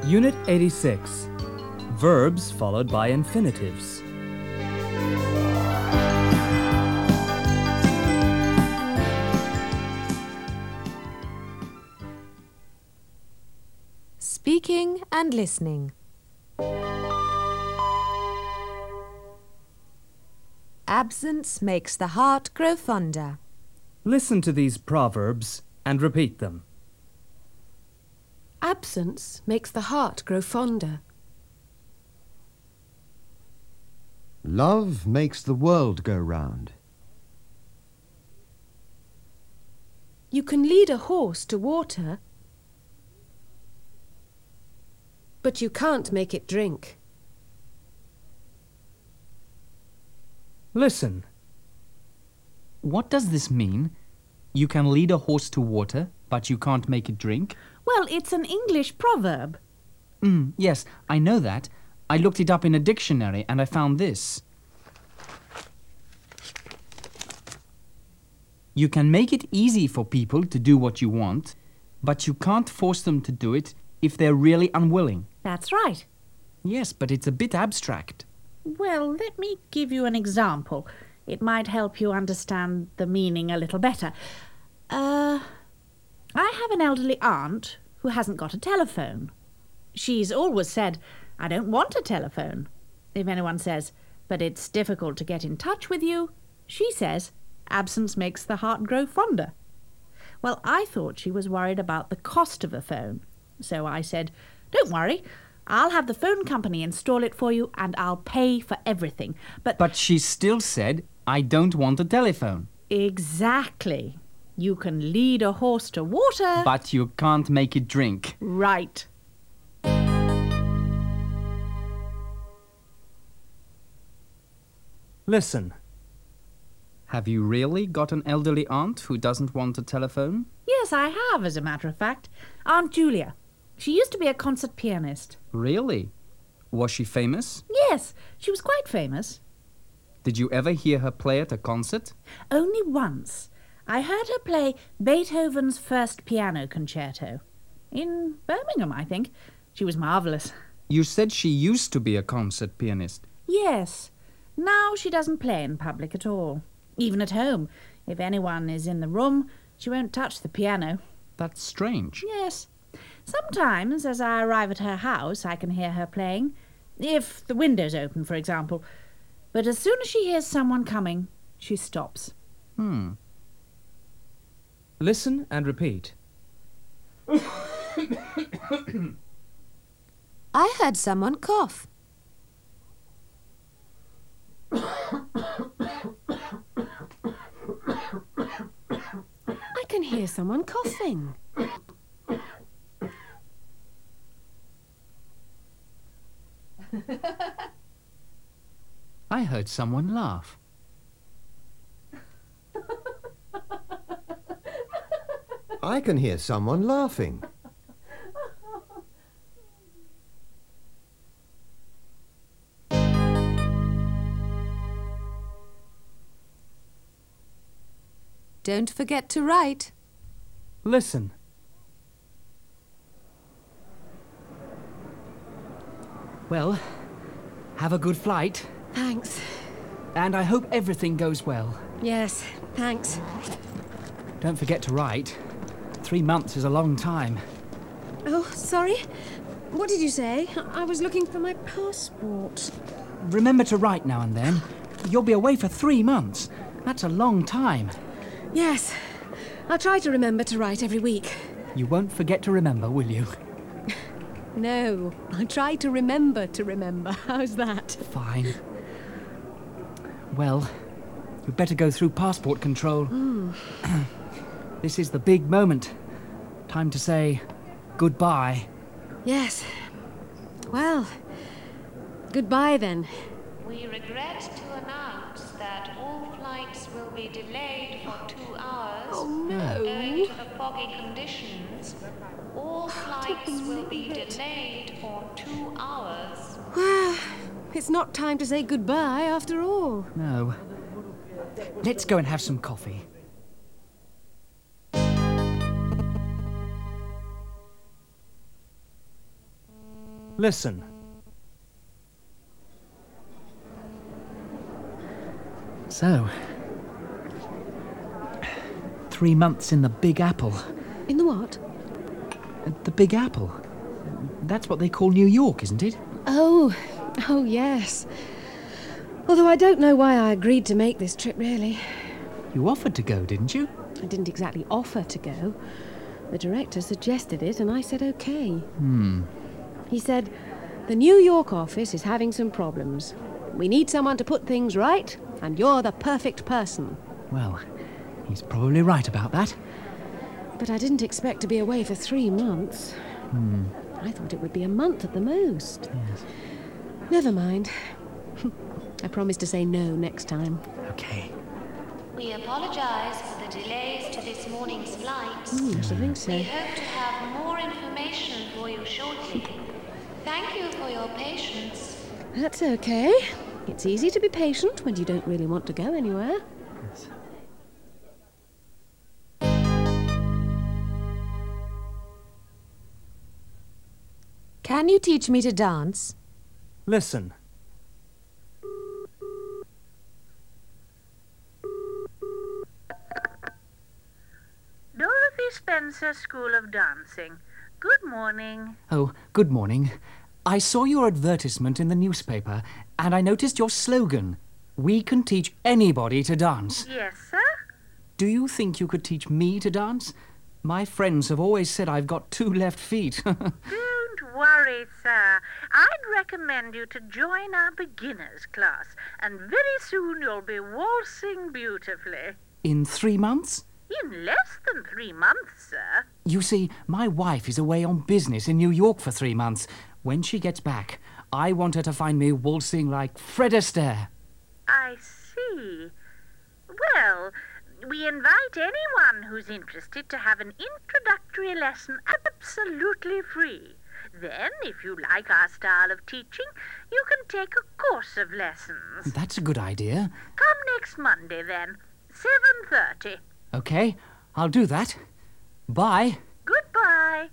Unit 86. Verbs followed by infinitives. Speaking and listening. Absence makes the heart grow fonder. Listen to these proverbs and repeat them. Absence makes the heart grow fonder. Love makes the world go round. You can lead a horse to water, but you can't make it drink. Listen. What does this mean? You can lead a horse to water, but you can't make it drink? Well, it's an English proverb. Yes, I know that. I looked it up in a dictionary and I found this. You can make it easy for people to do what you want, but you can't force them to do it if they're really unwilling. That's right. Yes, but it's a bit abstract. Well, let me give you an example. It might help you understand the meaning a little better. I have an elderly aunt who hasn't got a telephone. She's always said, "I don't want a telephone." If anyone says, "But it's difficult to get in touch with you," she says, "Absence makes the heart grow fonder." Well, I thought she was worried about the cost of a phone. So I said, "Don't worry, I'll have the phone company install it for you and I'll pay for everything." But she still said, "I don't want a telephone." Exactly. You can lead a horse to water. But you can't make it drink. Right. Listen. Have you really got an elderly aunt who doesn't want a telephone? Yes, I have, as a matter of fact. Aunt Julia. She used to be a concert pianist. Really? Was she famous? Yes, she was quite famous. Did you ever hear her play at a concert? Only once. I heard her play Beethoven's first piano concerto. In Birmingham, I think. She was marvellous. You said she used to be a concert pianist. Yes. Now she doesn't play in public at all. Even at home. If anyone is in the room, she won't touch the piano. That's strange. Yes. Sometimes, as I arrive at her house, I can hear her playing. If the window's open, for example. But as soon as she hears someone coming, she stops. Listen and repeat. I heard someone cough. I can hear someone coughing. I heard someone laugh. I can hear someone laughing. Don't forget to write. Listen. Well, have a good flight. Thanks. And I hope everything goes well. Yes, thanks. Don't forget to write. 3 months is a long time. Oh, sorry. What did you say? I was looking for my passport. Remember to write now and then. You'll be away for 3 months. That's a long time. Yes, I'll try to remember to write every week. You won't forget to remember, will you? No, I'll try to remember. How's that? Fine. Well, you'd better go through passport control. This is the big moment. Time to say goodbye. Yes. Well, goodbye then. We regret to announce that all flights will be delayed for 2 hours. Oh, no. Owing to the foggy conditions, all flights will be delayed for 2 hours. Well, it's not time to say goodbye after all. No. Let's go and have some coffee. Listen. So, 3 months in the Big Apple. In the what? The Big Apple. That's what they call New York, isn't it? Oh, yes. Although I don't know why I agreed to make this trip, really. You offered to go, didn't you? I didn't exactly offer to go. The director suggested it, and I said okay. He said, the New York office is having some problems. We need someone to put things right, and you're the perfect person. Well, he's probably right about that. But I didn't expect to be away for 3 months. I thought it would be a month at the most. Yes. Never mind. I promise to say no next time. Okay. We apologize for the delays to this morning's flights. Yes, I think so. We hope to have more information for you shortly. Thank you for your patience. That's okay. It's easy to be patient when you don't really want to go anywhere. Can you teach me to dance? Listen. Dorothy Spencer School of Dancing. Good morning. Oh, good morning. I saw your advertisement in the newspaper, and I noticed your slogan, "We can teach anybody to dance." Yes, sir? Do you think you could teach me to dance? My friends have always said I've got 2 left feet. Don't worry, sir. I'd recommend you to join our beginners class, and very soon you'll be waltzing beautifully. In 3 months? In less than 3 months, sir. You see, my wife is away on business in New York for 3 months. When she gets back, I want her to find me waltzing like Fred Astaire. I see. Well, we invite anyone who's interested to have an introductory lesson absolutely free. Then, if you like our style of teaching, you can take a course of lessons. That's a good idea. Come next Monday, then. 7:30. Okay, I'll do that. Bye. Goodbye.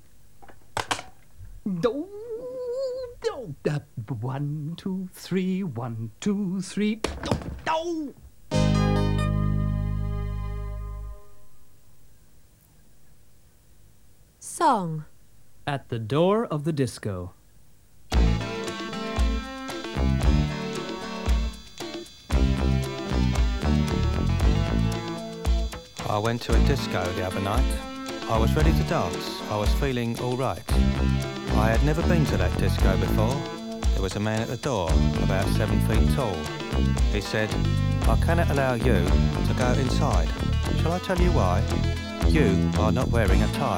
1, 2, 3, 1, 2, 3. Oh! Song. At the door of the disco. I went to a disco the other night. I was ready to dance. I was feeling all right. I had never been to that disco before. There was a man at the door, about 7 feet tall. He said, "I cannot allow you to go inside. Shall I tell you why? You are not wearing a tie."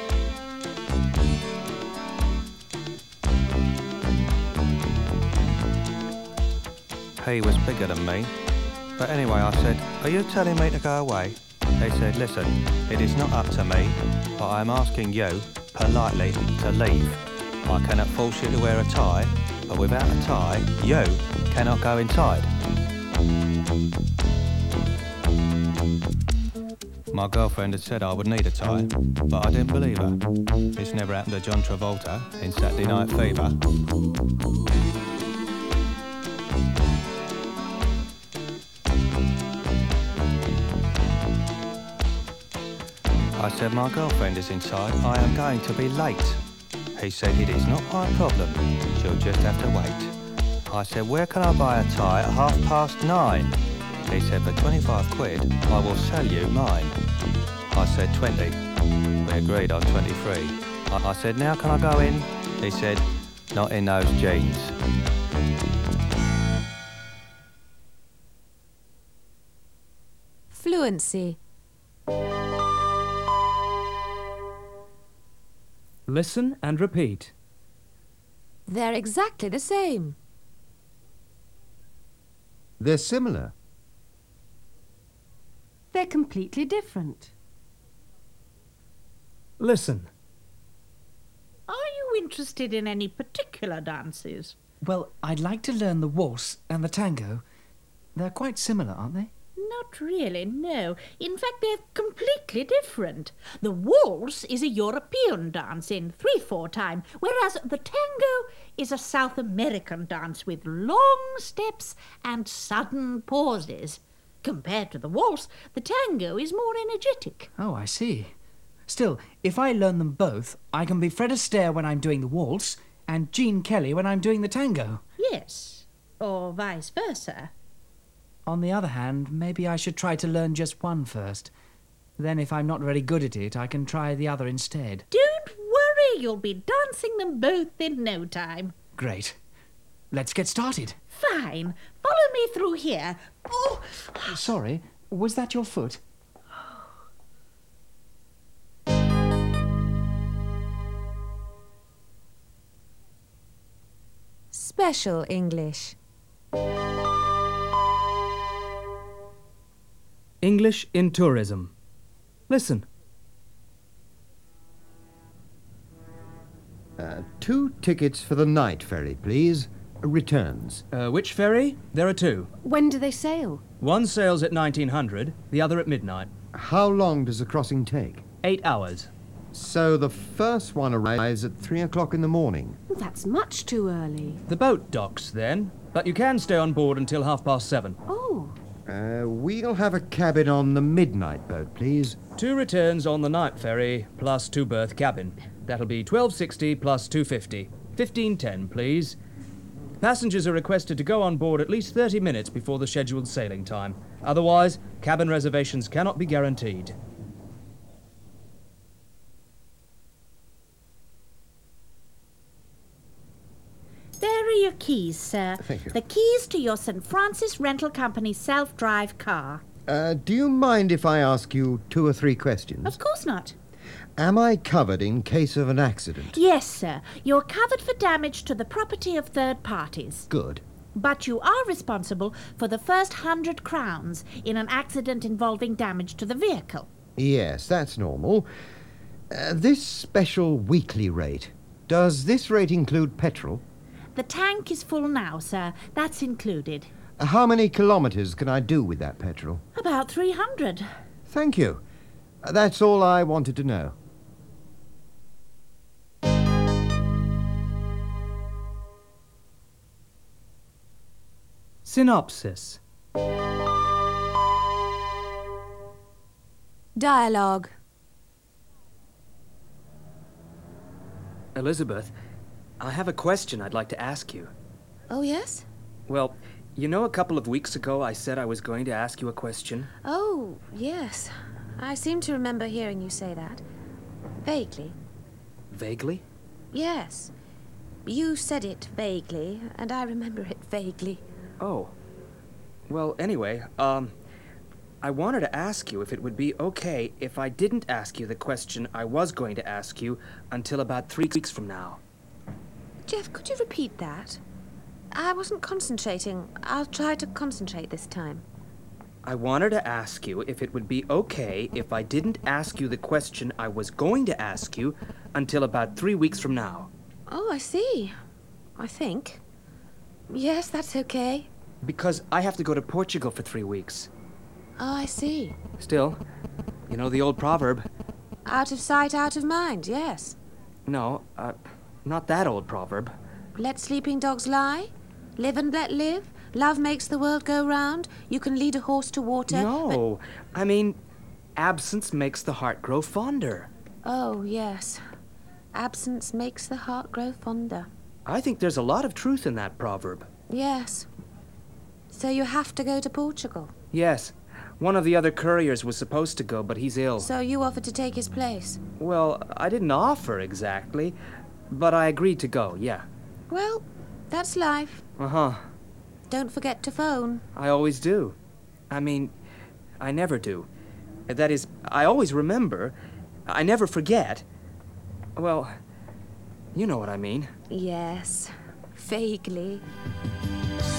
He was bigger than me. But anyway, I said, "Are you telling me to go away?" He said, "Listen, it is not up to me, but I am asking you, politely, to leave. I cannot force you to wear a tie, but without a tie, you cannot go inside." My girlfriend had said I would need a tie, but I didn't believe her. This never happened to John Travolta in Saturday Night Fever. I said, "My girlfriend is inside. I am going to be late." He said, "It is not my problem. She'll just have to wait." I said, "Where can I buy a tie at 9:30? He said, "For 25 quid, I will sell you mine." I said, 20. We agreed on 23. I said, "Now can I go in?" He said, "Not in those jeans." Fluency. Listen and repeat. They're exactly the same. They're similar. They're completely different. Listen. Are you interested in any particular dances? Well, I'd like to learn the waltz and the tango. They're quite similar, aren't they? Not really, no. In fact, they're completely different. The waltz is a European dance in 3/4 time, whereas the tango is a South American dance with long steps and sudden pauses. Compared to the waltz, the tango is more energetic. Oh, I see. Still, if I learn them both, I can be Fred Astaire when I'm doing the waltz and Gene Kelly when I'm doing the tango. Yes, or vice versa. On the other hand, maybe I should try to learn just one first. Then if I'm not very good at it, I can try the other instead. Don't worry, you'll be dancing them both in no time. Great. Let's get started. Fine. Follow me through here. Oh, Sorry, was that your foot? Special English. English in tourism. Listen. 2 tickets for the night ferry, please. Returns. Which ferry? There are 2. When do they sail? One sails at 1900, the other at midnight. How long does the crossing take? 8 hours. So the first one arrives at 3 o'clock in the morning. That's much too early. The boat docks then, but you can stay on board until 7:30. Oh, We'll have a cabin on the midnight boat, please. 2 returns on the night ferry, plus 2-berth cabin. That'll be $12.60 plus $2.50. $15.10, please. Passengers are requested to go on board at least 30 minutes before the scheduled sailing time. Otherwise, cabin reservations cannot be guaranteed. there are your keys, sir. Thank you. The keys to your St. Francis Rental Company self-drive car. Do you mind if I ask you 2 or 3 questions? Of course not. Am I covered in case of an accident? Yes, sir. You're covered for damage to the property of third parties. Good. But you are responsible for the first 100 crowns in an accident involving damage to the vehicle. Yes, that's normal. This special weekly rate, does this rate include petrol? The tank is full now, sir. That's included. How many kilometres can I do with that petrol? About 300. Thank you. That's all I wanted to know. Synopsis. Dialogue. Elizabeth, I have a question I'd like to ask you. Oh, yes? Well, you know a couple of weeks ago I said I was going to ask you a question? Oh, yes. I seem to remember hearing you say that. Vaguely. Vaguely? Yes. You said it vaguely, and I remember it vaguely. Oh. Well, anyway, I wanted to ask you if it would be okay if I didn't ask you the question I was going to ask you until about 3 weeks from now. Jeff, could you repeat that? I wasn't concentrating. I'll try to concentrate this time. I wanted to ask you if it would be okay if I didn't ask you the question I was going to ask you until about 3 weeks from now. Oh, I see. I think. Yes, that's okay. Because I have to go to Portugal for 3 weeks. Oh, I see. Still, you know the old proverb? Out of sight, out of mind, yes. No, not that old proverb. Let sleeping dogs lie. Live and let live. Love makes the world go round. You can lead a horse to water. No, I mean, absence makes the heart grow fonder. Oh, yes. Absence makes the heart grow fonder. I think there's a lot of truth in that proverb. Yes. So you have to go to Portugal. Yes. One of the other couriers was supposed to go, but he's ill. So you offered to take his place. Well, I didn't offer exactly, but I agreed to go, yeah. Well, that's life. Uh-huh. Don't forget to phone. I always do. I mean, I never do. That is, I always remember. I never forget. Well, you know what I mean. Yes, vaguely.